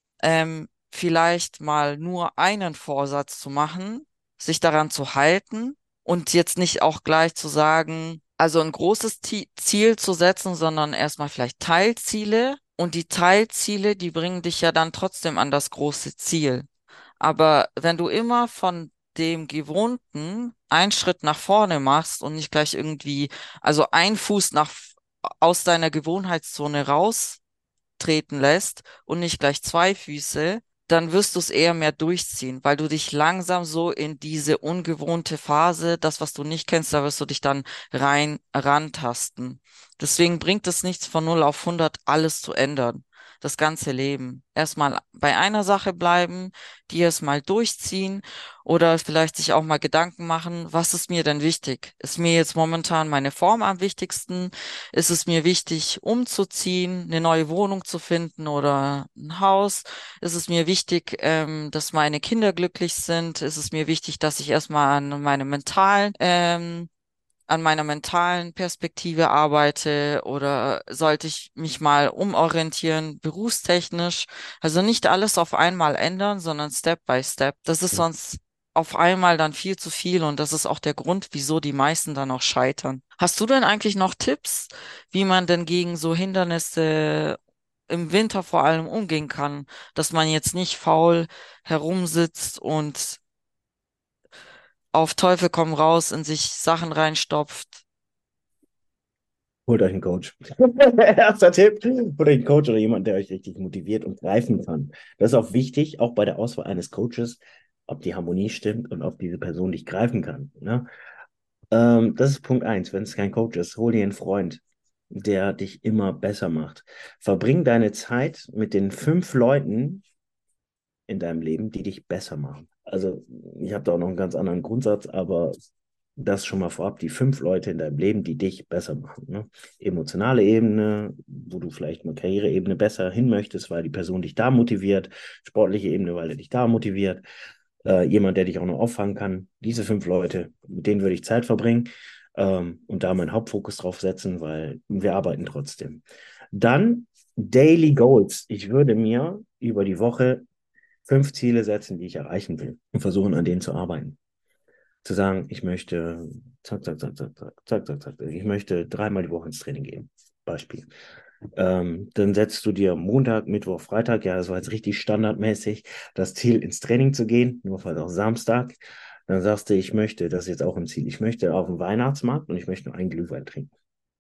vielleicht mal nur einen Vorsatz zu machen, sich daran zu halten und jetzt nicht auch gleich zu sagen, also ein großes Ziel zu setzen, sondern erstmal vielleicht Teilziele. Und die Teilziele, die bringen dich ja dann trotzdem an das große Ziel. Aber wenn du immer von dem Gewohnten einen Schritt nach vorne machst und nicht gleich irgendwie, also ein Fuß aus deiner Gewohnheitszone raustreten lässt und nicht gleich zwei Füße, dann wirst du es eher mehr durchziehen, weil du dich langsam so in diese ungewohnte Phase, das, was du nicht kennst, da wirst du dich dann rantasten. Deswegen bringt es nichts, von 0 auf 100 alles zu ändern. Das ganze Leben. Erstmal bei einer Sache bleiben, die erstmal durchziehen oder vielleicht sich auch mal Gedanken machen, was ist mir denn wichtig? Ist mir jetzt momentan meine Form am wichtigsten? Ist es mir wichtig, umzuziehen, eine neue Wohnung zu finden oder ein Haus? Ist es mir wichtig, dass meine Kinder glücklich sind? Ist es mir wichtig, dass ich erstmal an meiner mentalen Perspektive arbeite oder sollte ich mich mal umorientieren, berufstechnisch? Also nicht alles auf einmal ändern, sondern Step by Step. Das ist sonst auf einmal dann viel zu viel und das ist auch der Grund, wieso die meisten dann auch scheitern. Hast du denn eigentlich noch Tipps, wie man denn gegen so Hindernisse im Winter vor allem umgehen kann, dass man jetzt nicht faul herumsitzt und auf Teufel komm raus in sich Sachen reinstopft? Holt euch einen Coach. Erster Tipp. Holt euch einen Coach oder jemand, der euch richtig motiviert und greifen kann. Das ist auch wichtig, auch bei der Auswahl eines Coaches, ob die Harmonie stimmt und ob diese Person dich greifen kann. Ne? Das ist Punkt eins. Wenn es kein Coach ist, hol dir einen Freund, der dich immer besser macht. Verbring deine Zeit mit den 5 Leuten, in deinem Leben, die dich besser machen. Also ich habe da auch noch einen ganz anderen Grundsatz, aber das schon mal vorab, die 5 Leute in deinem Leben, die dich besser machen. Ne? Emotionale Ebene, wo du vielleicht eine Karriereebene besser hin möchtest, weil die Person dich da motiviert. Sportliche Ebene, weil er dich da motiviert. Jemand, der dich auch noch auffangen kann. Diese 5 Leute, mit denen würde ich Zeit verbringen und da meinen Hauptfokus drauf setzen, weil wir arbeiten trotzdem. Dann Daily Goals. Ich würde mir über die Woche 5 Ziele setzen, die ich erreichen will und versuchen, an denen zu arbeiten. Zu sagen, ich möchte zack, zack, zack, zack, zack, zack, zack, zack. Ich möchte 3-mal die Woche ins Training gehen. Beispiel. Dann setzt du dir Montag, Mittwoch, Freitag, ja, das war jetzt richtig standardmäßig, das Ziel ins Training zu gehen, nur halt auch Samstag. Dann sagst du, ich möchte, das ist jetzt auch ein Ziel, ich möchte auf den Weihnachtsmarkt und ich möchte nur einen Glühwein trinken.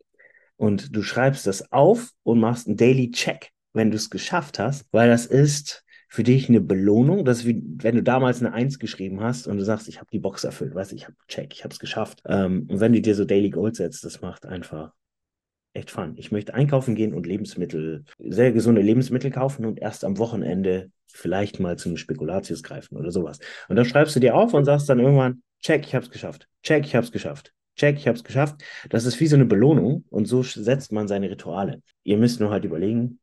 Und du schreibst das auf und machst einen Daily Check, wenn du es geschafft hast, weil das ist für dich eine Belohnung. Das ist wie, wenn du damals eine Eins geschrieben hast und du sagst, ich habe die Box erfüllt, weißt du, ich habe Check, ich habe es geschafft. Und wenn du dir so Daily Goals setzt, das macht einfach echt Fun. Ich möchte einkaufen gehen und Lebensmittel, sehr gesunde Lebensmittel kaufen und erst am Wochenende vielleicht mal zum Spekulatius greifen oder sowas. Und das schreibst du dir auf und sagst dann irgendwann, check, ich hab's geschafft. Check, ich hab's geschafft. Check, ich hab's geschafft. Das ist wie so eine Belohnung und so setzt man seine Rituale. Ihr müsst nur halt überlegen,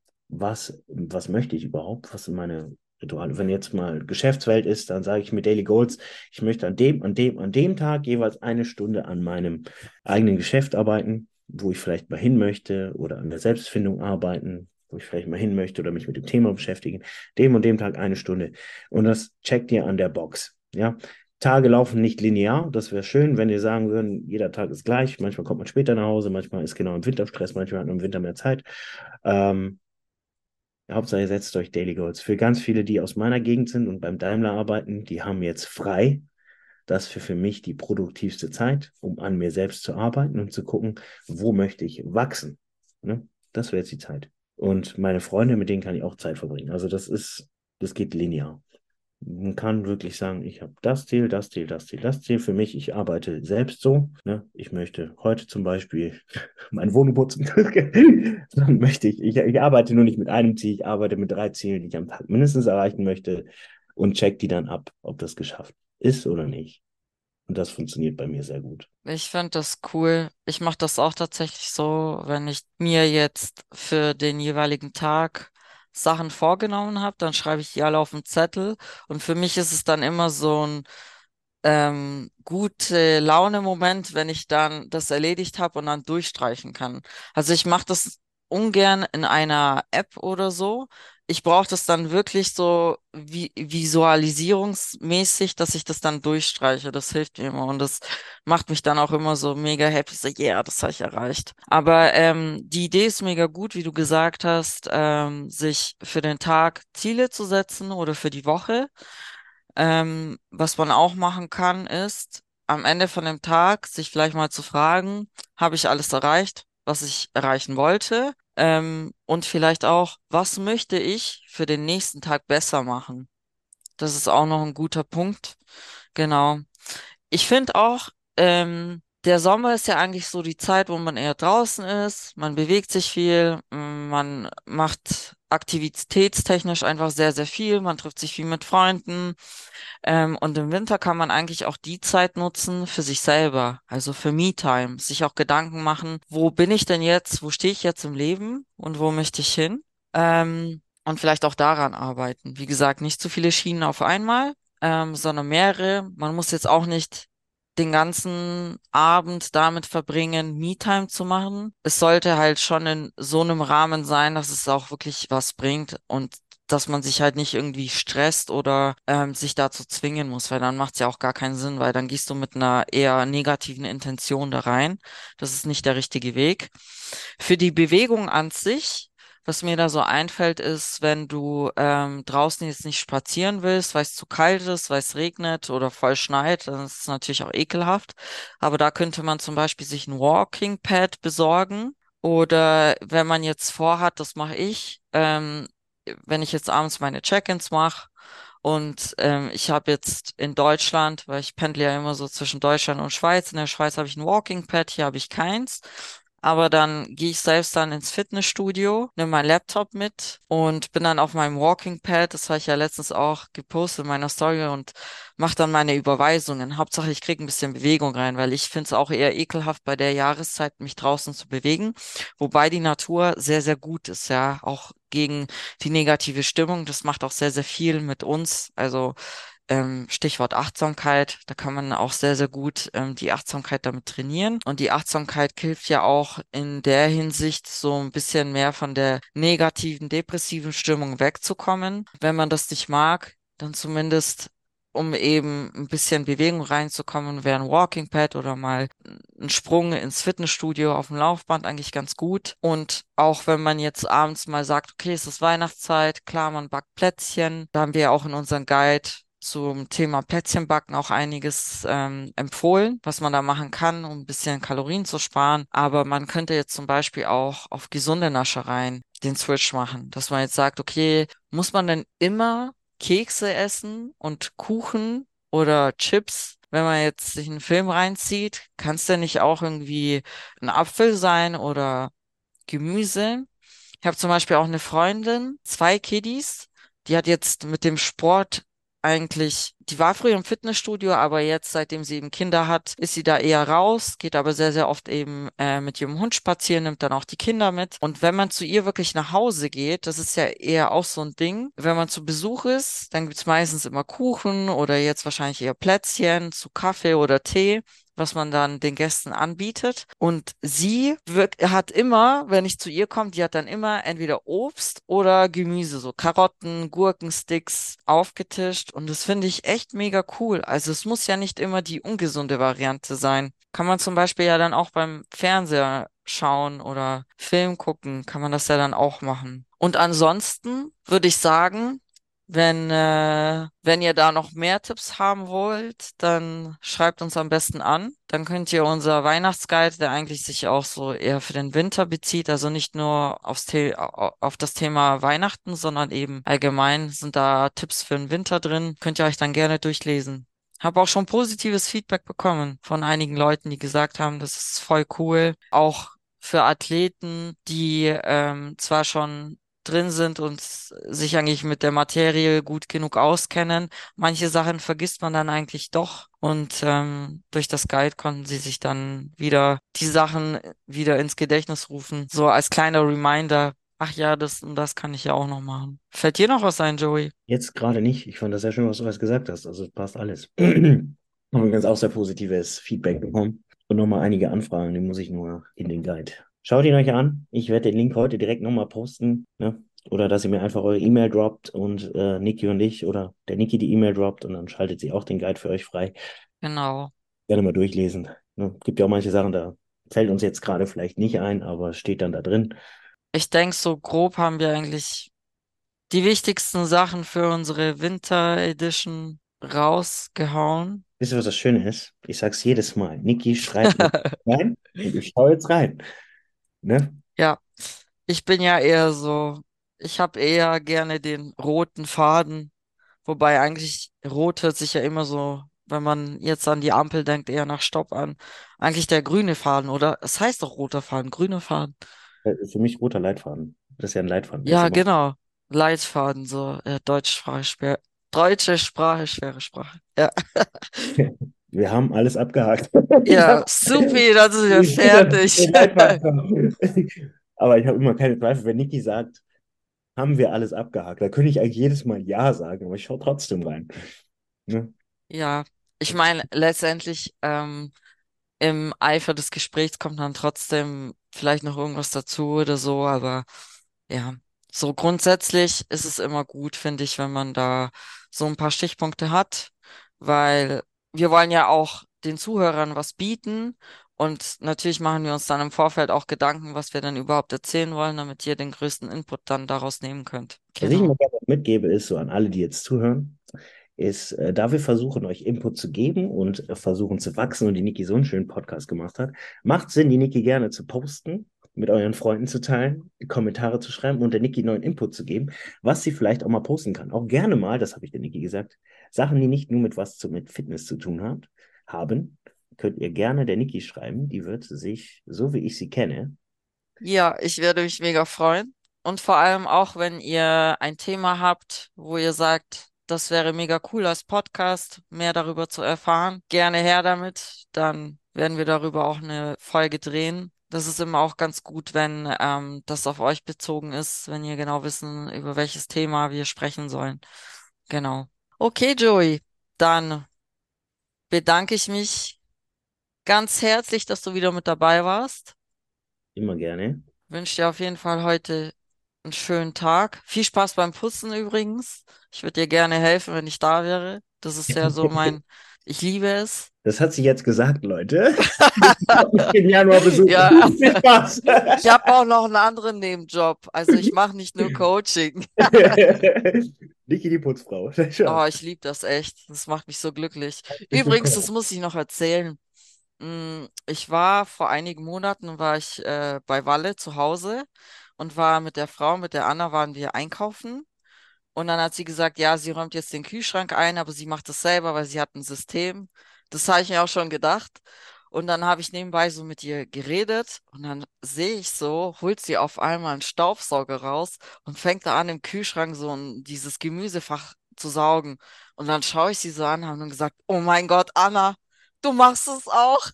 was möchte ich überhaupt? Was sind meine Rituale? Wenn jetzt mal Geschäftswelt ist, dann sage ich mir Daily Goals, ich möchte an dem Tag jeweils eine Stunde an meinem eigenen Geschäft arbeiten, wo ich vielleicht mal hin möchte oder an der Selbstfindung arbeiten, wo ich vielleicht mal hin möchte oder mich mit dem Thema beschäftigen. Dem und dem Tag eine Stunde. Und das checkt ihr an der Box. Ja. Tage laufen nicht linear. Das wäre schön, wenn ihr sagen würden, jeder Tag ist gleich. Manchmal kommt man später nach Hause, manchmal ist genau im Winter Stress, manchmal hat man im Winter mehr Zeit. Ähm, Hauptsache, ihr setzt euch Daily Goals. Für ganz viele, die aus meiner Gegend sind und beim Daimler arbeiten, die haben jetzt frei. Das für mich die produktivste Zeit, um an mir selbst zu arbeiten und zu gucken, wo möchte ich wachsen. Ne? Das wäre jetzt die Zeit. Und meine Freunde, mit denen kann ich auch Zeit verbringen. Also das geht linear. Man kann wirklich sagen, ich habe das Ziel, das Ziel, das Ziel, das Ziel für mich. Ich arbeite selbst so. Ne? Ich möchte heute zum Beispiel meine Wohnung putzen. Dann möchte ich arbeite nur nicht mit einem Ziel, ich arbeite mit 3 Zielen, die ich am Tag mindestens erreichen möchte und check die dann ab, ob das geschafft ist oder nicht. Und das funktioniert bei mir sehr gut. Ich finde das cool. Ich mache das auch tatsächlich so, wenn ich mir jetzt für den jeweiligen Tag Sachen vorgenommen habe, dann schreibe ich die alle auf einen Zettel. Und für mich ist es dann immer so ein gute Laune-Moment, wenn ich dann das erledigt habe und dann durchstreichen kann. Also ich mache das ungern in einer App oder so. Ich brauche das dann wirklich so visualisierungsmäßig, dass ich das dann durchstreiche. Das hilft mir immer und das macht mich dann auch immer so mega happy. So, yeah, das habe ich erreicht. Aber die Idee ist mega gut, wie du gesagt hast, sich für den Tag Ziele zu setzen oder für die Woche. Was man auch machen kann, ist am Ende von dem Tag sich vielleicht mal zu fragen, habe ich alles erreicht, was ich erreichen wollte? Und vielleicht auch, was möchte ich für den nächsten Tag besser machen? Das ist auch noch ein guter Punkt. Genau. Ich finde auch, der Sommer ist ja eigentlich so die Zeit, wo man eher draußen ist, man bewegt sich viel, man macht aktivitätstechnisch einfach sehr, sehr viel, man trifft sich viel mit Freunden. Und im Winter kann man eigentlich auch die Zeit nutzen für sich selber, also für Me-Time, sich auch Gedanken machen, wo bin ich denn jetzt, wo stehe ich jetzt im Leben und wo möchte ich hin? Und vielleicht auch daran arbeiten. Wie gesagt, nicht zu viele Schienen auf einmal, sondern mehrere. Man muss jetzt auch nicht den ganzen Abend damit verbringen, Me-Time zu machen. Es sollte halt schon in so einem Rahmen sein, dass es auch wirklich was bringt und dass man sich halt nicht irgendwie stresst oder sich dazu zwingen muss, weil dann macht es ja auch gar keinen Sinn, weil dann gehst du mit einer eher negativen Intention da rein. Das ist nicht der richtige Weg. Für die Bewegung an sich, was mir da so einfällt, ist, wenn du draußen jetzt nicht spazieren willst, weil es zu kalt ist, weil es regnet oder voll schneit, dann ist es natürlich auch ekelhaft. Aber da könnte man zum Beispiel sich ein Walking Pad besorgen. Oder wenn man jetzt vorhat, das mache ich, wenn ich jetzt abends meine Check-ins mache und ich habe jetzt in Deutschland, weil ich pendle ja immer so zwischen Deutschland und Schweiz, in der Schweiz habe ich ein Walking Pad, hier habe ich keins. aber dann gehe ich selbst dann ins Fitnessstudio, nehme meinen Laptop mit und bin dann auf meinem Walking Pad, das habe ich ja letztens auch gepostet in meiner Story und mache dann meine Überweisungen. Hauptsache, ich kriege ein bisschen Bewegung rein, weil ich finde es auch eher ekelhaft bei der Jahreszeit, mich draußen zu bewegen, wobei die Natur sehr, sehr gut ist, ja, auch gegen die negative Stimmung. Das macht auch sehr, sehr viel mit uns. Also Stichwort Achtsamkeit, da kann man auch sehr, sehr gut die Achtsamkeit damit trainieren. Und die Achtsamkeit hilft ja auch in der Hinsicht, so ein bisschen mehr von der negativen, depressiven Stimmung wegzukommen. Wenn man das nicht mag, dann zumindest, um eben ein bisschen Bewegung reinzukommen, wäre ein Walking Pad oder mal ein Sprung ins Fitnessstudio auf dem Laufband eigentlich ganz gut. Und auch wenn man jetzt abends mal sagt, okay, es ist Weihnachtszeit, klar, man backt Plätzchen, da haben wir ja auch in unserem Guide zum Thema Plätzchenbacken auch einiges empfohlen, was man da machen kann, um ein bisschen Kalorien zu sparen. Aber man könnte jetzt zum Beispiel auch auf gesunde Naschereien den Switch machen, dass man jetzt sagt, okay, muss man denn immer Kekse essen und Kuchen oder Chips? Wenn man jetzt sich einen Film reinzieht, kann es denn nicht auch irgendwie ein Apfel sein oder Gemüse? Ich habe zum Beispiel auch eine Freundin, zwei Kiddies, die hat jetzt mit dem Sport eigentlich, die war früher im Fitnessstudio, aber jetzt, seitdem sie eben Kinder hat, ist sie da eher raus, geht aber sehr, sehr oft eben mit ihrem Hund spazieren, nimmt dann auch die Kinder mit. Und wenn man zu ihr wirklich nach Hause geht, das ist ja eher auch so ein Ding, wenn man zu Besuch ist, dann gibt's meistens immer Kuchen oder jetzt wahrscheinlich eher Plätzchen zu Kaffee oder Tee, was man dann den Gästen anbietet. Und sie hat immer, wenn ich zu ihr komme, die hat dann immer entweder Obst oder Gemüse, so Karotten, Gurkensticks aufgetischt. Und das finde ich echt mega cool. Also es muss ja nicht immer die ungesunde Variante sein. Kann man zum Beispiel ja dann auch beim Fernseher schauen oder Film gucken, kann man das ja dann auch machen. Und ansonsten würde ich sagen, wenn ihr da noch mehr Tipps haben wollt, dann schreibt uns am besten an. Dann könnt ihr unser Weihnachtsguide, der eigentlich sich auch so eher für den Winter bezieht, also nicht nur auf das Thema Weihnachten, sondern eben allgemein sind da Tipps für den Winter drin. Könnt ihr euch dann gerne durchlesen. Habe auch schon positives Feedback bekommen von einigen Leuten, die gesagt haben, das ist voll cool. Auch für Athleten, die zwar schon drin sind und sich eigentlich mit der Materie gut genug auskennen. Manche Sachen vergisst man dann eigentlich doch. Und durch das Guide konnten sie sich dann wieder die Sachen wieder ins Gedächtnis rufen. So als kleiner Reminder. Ach ja, das und das kann ich ja auch noch machen. Fällt dir noch was ein, Joey? Jetzt gerade nicht. Ich fand das sehr schön, was du alles gesagt hast. Also es passt alles. Haben wir ganz auch sehr positives Feedback bekommen. Und nochmal einige Anfragen, die muss ich nur in den Guide. Schaut ihn euch an. Ich werde den Link heute direkt nochmal posten. Ne? Oder dass ihr mir einfach eure E-Mail droppt und Niki und ich oder der Niki die E-Mail droppt und dann schaltet sie auch den Guide für euch frei. Genau. Gerne mal durchlesen. Ne? Gibt ja auch manche Sachen, da fällt uns jetzt gerade vielleicht nicht ein, aber es steht dann da drin. Ich denke, so grob haben wir eigentlich die wichtigsten Sachen für unsere Winter Edition rausgehauen. Wisst ihr, was das Schöne ist? Ich sag's jedes Mal. Niki schreibt mir rein und ich schaue jetzt rein. Ne? Ja, ich bin ja eher so, ich habe eher gerne den roten Faden, wobei eigentlich rot hört sich ja immer so, wenn man jetzt an die Ampel denkt, eher nach Stopp an. Eigentlich der grüne Faden, oder? Es heißt doch roter Faden, grüner Faden. Für mich roter Leitfaden. Das ist ja ein Leitfaden, der ist Ja, immer. genau. Leitfaden, so, deutsche Sprache, schwere Sprache. Ja. Wir haben alles abgehakt. Ich Ja, habe supi, dann sind wir den fertig. Leitfaden schon. Aber ich habe immer keine Zweifel, wenn Niki sagt, haben wir alles abgehakt. Da könnte ich eigentlich jedes Mal Ja sagen, aber ich schaue trotzdem rein. Ne? Ja, ich meine, letztendlich, im Eifer des Gesprächs kommt dann trotzdem vielleicht noch irgendwas dazu oder so, aber ja, so grundsätzlich ist es immer gut, finde ich, wenn man da so ein paar Stichpunkte hat, weil wir wollen ja auch den Zuhörern was bieten und natürlich machen wir uns dann im Vorfeld auch Gedanken, was wir dann überhaupt erzählen wollen, damit ihr den größten Input dann daraus nehmen könnt. Was ich immer Genau, gerne mitgebe, ist so an alle, die jetzt zuhören, ist, da wir versuchen, euch Input zu geben und versuchen zu wachsen und die Niki so einen schönen Podcast gemacht hat, macht Sinn, die Niki gerne zu posten, mit euren Freunden zu teilen, Kommentare zu schreiben und der Niki neuen Input zu geben, was sie vielleicht auch mal posten kann. Auch gerne mal, das habe ich der Niki gesagt, Sachen, die nicht nur mit mit Fitness zu tun haben, könnt ihr gerne der Niki schreiben. Die wird sich, so wie ich sie kenne, Ja, ich werde mich mega freuen. Und vor allem auch, wenn ihr ein Thema habt, wo ihr sagt, das wäre mega cool als Podcast, mehr darüber zu erfahren, gerne her damit. Dann werden wir darüber auch eine Folge drehen. Das ist immer auch ganz gut, wenn das auf euch bezogen ist, wenn ihr genau wissen, über welches Thema wir sprechen sollen. Genau. Okay, Joey, dann bedanke ich mich ganz herzlich, dass du wieder mit dabei warst. immer gerne. Wünsche dir auf jeden Fall heute einen schönen Tag. Viel Spaß beim Putzen übrigens. Ich würde dir gerne helfen, wenn ich da wäre. Das ist ja so ich liebe es. Das hat sie jetzt gesagt, Leute. Ich komme mich im Januar besuchen. Ja, Viel Spaß. ich habe auch noch einen anderen Nebenjob. Also ich mache nicht nur Coaching. Niki die Putzfrau. Oh, Schau. ich liebe das echt. Das macht mich so glücklich. Bist Übrigens, das willkommen. muss ich noch erzählen. Ich war vor einigen Monaten war ich bei Walle zu Hause und war mit der Frau, mit der Anna, waren wir einkaufen. Und dann hat sie gesagt, ja, sie räumt jetzt den Kühlschrank ein, aber sie macht das selber, weil sie hat ein System. Das habe ich mir auch schon gedacht. Und dann habe ich nebenbei so mit ihr geredet und dann sehe ich so, holt sie auf einmal einen Staubsauger raus und fängt da an, im Kühlschrank dieses Gemüsefach zu saugen. Und dann schaue ich sie so an, haben dann gesagt, oh mein Gott, Anna, du machst es auch.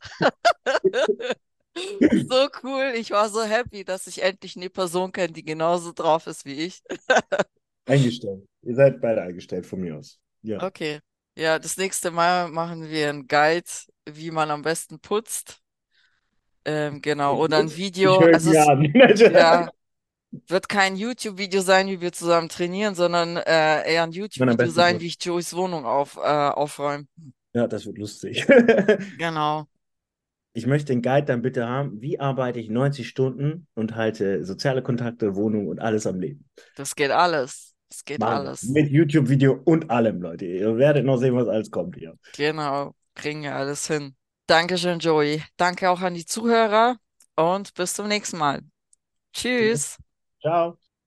So cool. Ich war so happy, dass ich endlich eine Person kenne, die genauso drauf ist wie ich. Eingestellt. Ihr seid beide eingestellt von mir aus. Ja. Okay. Ja, das nächste Mal machen wir einen Guide, wie man am besten putzt. Genau. Oder ein Ich Video. höre Also mir es, an. ja, wird kein YouTube-Video sein, wie wir zusammen trainieren, sondern eher ein Man am YouTube-Video besten sein, wie putzt. ich Joeys Wohnung aufräume. Ja, das wird lustig. Genau. Ich möchte den Guide dann bitte haben. Wie arbeite ich 90 Stunden und halte soziale Kontakte, Wohnung und alles am Leben? Das geht alles. Das geht Machen wir. alles. Mit YouTube-Video und allem, Leute. Ihr werdet noch sehen, was alles kommt hier. Genau. Kriegen wir alles hin. Dankeschön, Joey. Danke auch an die Zuhörer und bis zum nächsten Mal. Tschüss. Ciao.